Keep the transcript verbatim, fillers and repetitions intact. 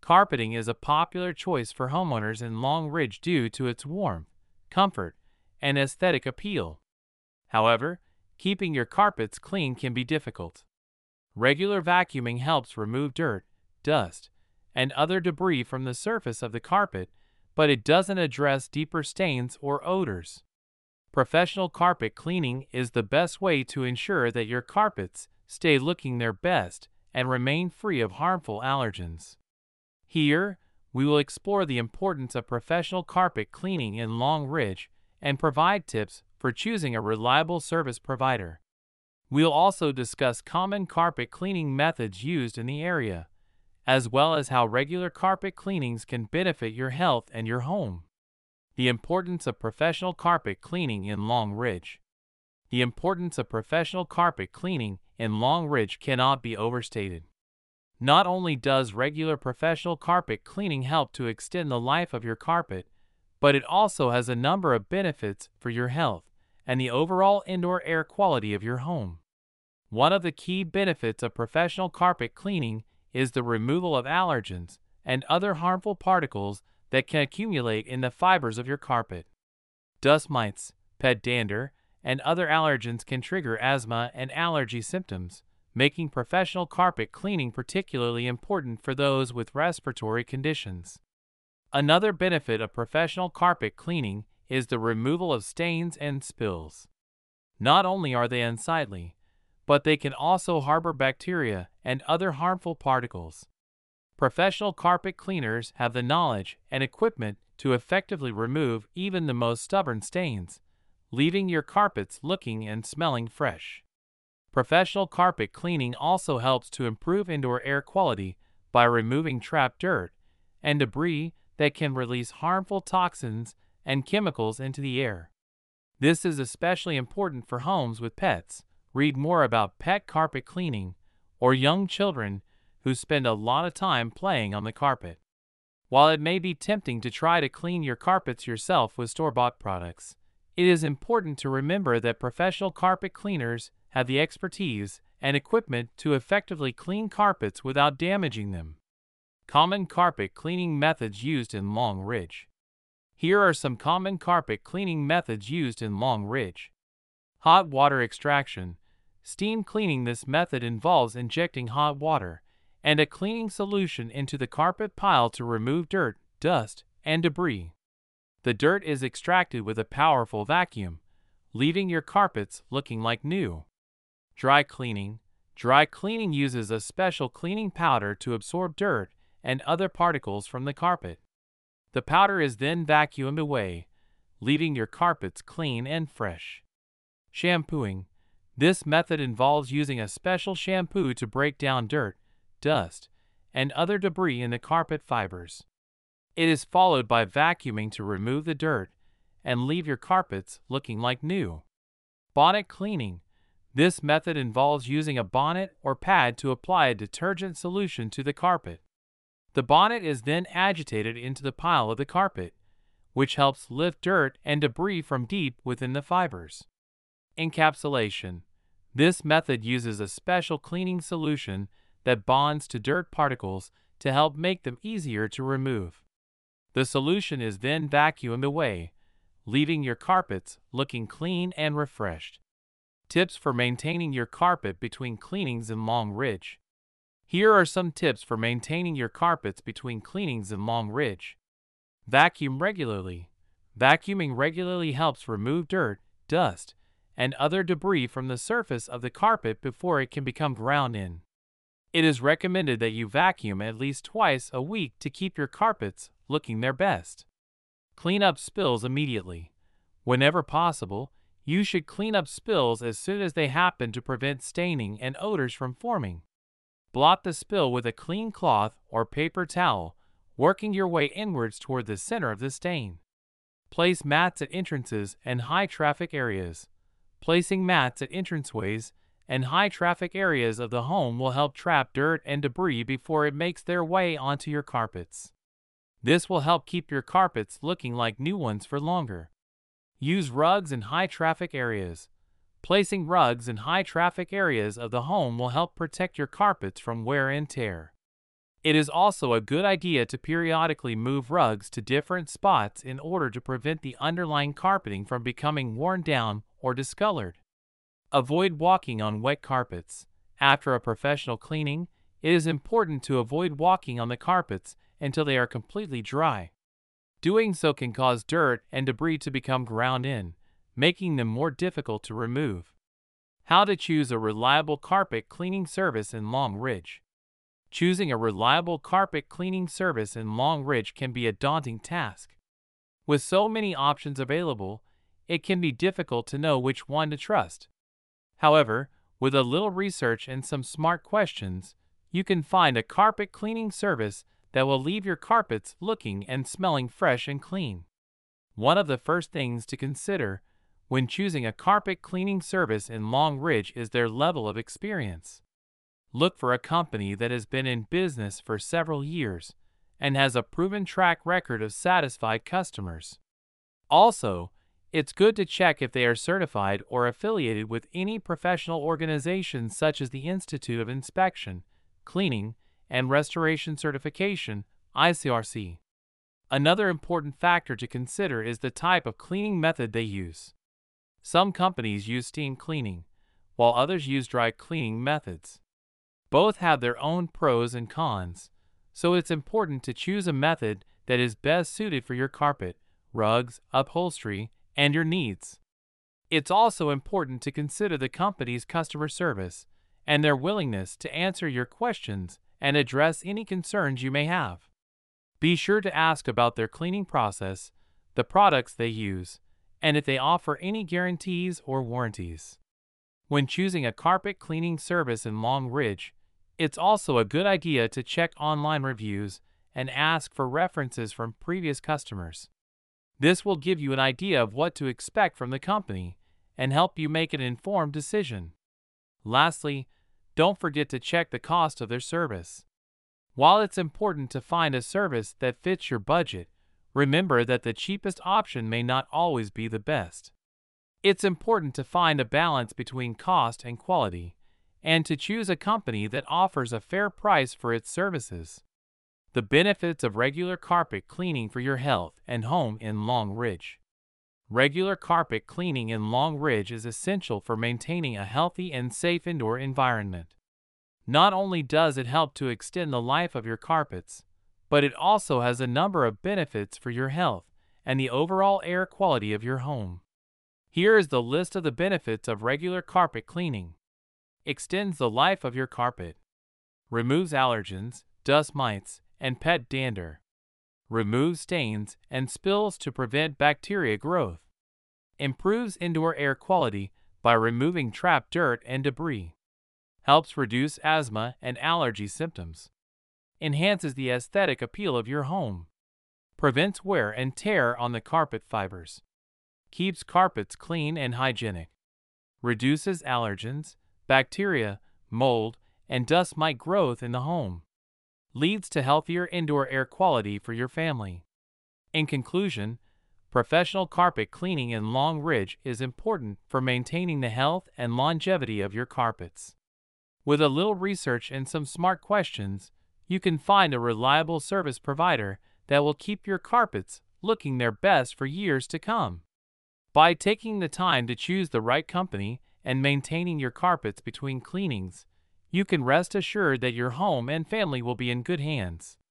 Carpeting is a popular choice for homeowners in Long Ridge due to its warmth, comfort, and aesthetic appeal. However, keeping your carpets clean can be difficult. Regular vacuuming helps remove dirt, dust, and other debris from the surface of the carpet, but it doesn't address deeper stains or odors. Professional carpet cleaning is the best way to ensure that your carpets stay looking their best and remain free of harmful allergens. Here, we will explore the importance of professional carpet cleaning in Long Ridge and provide tips for choosing a reliable service provider. We'll also discuss common carpet cleaning methods used in the area, as well as how regular carpet cleanings can benefit your health and your home. The importance of professional carpet cleaning in Long Ridge. The importance of professional carpet cleaning in Long Ridge cannot be overstated. Not only does regular professional carpet cleaning help to extend the life of your carpet, but it also has a number of benefits for your health and the overall indoor air quality of your home. One of the key benefits of professional carpet cleaning is the removal of allergens and other harmful particles that can accumulate in the fibers of your carpet. Dust mites, pet dander, and other allergens can trigger asthma and allergy symptoms, making professional carpet cleaning particularly important for those with respiratory conditions. Another benefit of professional carpet cleaning is the removal of stains and spills. Not only are they unsightly, but they can also harbor bacteria and other harmful particles. Professional carpet cleaners have the knowledge and equipment to effectively remove even the most stubborn stains, leaving your carpets looking and smelling fresh. Professional carpet cleaning also helps to improve indoor air quality by removing trapped dirt and debris that can release harmful toxins and chemicals into the air. This is especially important for homes with pets. Read more about pet carpet cleaning, or young children who spend a lot of time playing on the carpet. While it may be tempting to try to clean your carpets yourself with store-bought products, it is important to remember that professional carpet cleaners have the expertise and equipment to effectively clean carpets without damaging them. Common carpet cleaning methods used in Long Ridge. Here are some common carpet cleaning methods used in Long Ridge. Hot water extraction. Steam cleaning. This method involves injecting hot water and a cleaning solution into the carpet pile to remove dirt, dust, and debris. The dirt is extracted with a powerful vacuum, leaving your carpets looking like new. Dry cleaning. Dry cleaning uses a special cleaning powder to absorb dirt and other particles from the carpet. The powder is then vacuumed away, leaving your carpets clean and fresh. Shampooing. This method involves using a special shampoo to break down dirt, dust, and other debris in the carpet fibers. It is followed by vacuuming to remove the dirt and leave your carpets looking like new. Bonnet cleaning. This method involves using a bonnet or pad to apply a detergent solution to the carpet. The bonnet is then agitated into the pile of the carpet, which helps lift dirt and debris from deep within the fibers. Encapsulation. This method uses a special cleaning solution that bonds to dirt particles to help make them easier to remove. The solution is then vacuumed away, leaving your carpets looking clean and refreshed. Tips for maintaining your carpet between cleanings in Long Ridge. Here are some tips for maintaining your carpets between cleanings in Long Ridge. Vacuum regularly. Vacuuming regularly helps remove dirt, dust, and other debris from the surface of the carpet before it can become ground in. It is recommended that you vacuum at least twice a week to keep your carpets looking their best. Clean up spills immediately. Whenever possible, you should clean up spills as soon as they happen to prevent staining and odors from forming. Blot the spill with a clean cloth or paper towel, working your way inwards toward the center of the stain. Place mats at entrances and high traffic areas. Placing mats at entranceways and high traffic areas of the home will help trap dirt and debris before it makes their way onto your carpets. This will help keep your carpets looking like new ones for longer. Use rugs in high traffic areas. Placing rugs in high traffic areas of the home will help protect your carpets from wear and tear. It is also a good idea to periodically move rugs to different spots in order to prevent the underlying carpeting from becoming worn down or discolored. Avoid walking on wet carpets. After a professional cleaning, it is important to avoid walking on the carpets until they are completely dry. Doing so can cause dirt and debris to become ground in, making them more difficult to remove. How to choose a reliable carpet cleaning service in Long Ridge. Choosing a reliable carpet cleaning service in Long Ridge can be a daunting task. With so many options available, it can be difficult to know which one to trust. However, with a little research and some smart questions, you can find a carpet cleaning service that will leave your carpets looking and smelling fresh and clean. One of the first things to consider when choosing a carpet cleaning service in Long Ridge is their level of experience. Look for a company that has been in business for several years and has a proven track record of satisfied customers. Also, it's good to check if they are certified or affiliated with any professional organizations such as the Institute of Inspection, Cleaning, and Restoration Certification, I C R C. Another important factor to consider is the type of cleaning method they use. Some companies use steam cleaning, while others use dry cleaning methods. Both have their own pros and cons, so it's important to choose a method that is best suited for your carpet, rugs, upholstery, and your needs. It's also important to consider the company's customer service and their willingness to answer your questions and address any concerns you may have. Be sure to ask about their cleaning process, the products they use, and if they offer any guarantees or warranties. When choosing a carpet cleaning service in Long Ridge, it's also a good idea to check online reviews and ask for references from previous customers. This will give you an idea of what to expect from the company and help you make an informed decision. Lastly, don't forget to check the cost of their service. While it's important to find a service that fits your budget, remember that the cheapest option may not always be the best. It's important to find a balance between cost and quality, and to choose a company that offers a fair price for its services. The benefits of regular carpet cleaning for your health and home in Long Ridge. Regular carpet cleaning in Long Ridge is essential for maintaining a healthy and safe indoor environment. Not only does it help to extend the life of your carpets, but it also has a number of benefits for your health and the overall air quality of your home. Here is the list of the benefits of regular carpet cleaning. Extends the life of your carpet. Removes allergens, dust mites, and pet dander. Removes stains and spills to prevent bacteria growth. Improves indoor air quality by removing trapped dirt and debris. Helps reduce asthma and allergy symptoms. Enhances the aesthetic appeal of your home. Prevents wear and tear on the carpet fibers. Keeps carpets clean and hygienic. Reduces allergens, bacteria, mold, and dust mite growth in the home. Leads to healthier indoor air quality for your family. In conclusion, professional carpet cleaning in Long Ridge is important for maintaining the health and longevity of your carpets. With a little research and some smart questions, you can find a reliable service provider that will keep your carpets looking their best for years to come. By taking the time to choose the right company and maintaining your carpets between cleanings, you can rest assured that your home and family will be in good hands.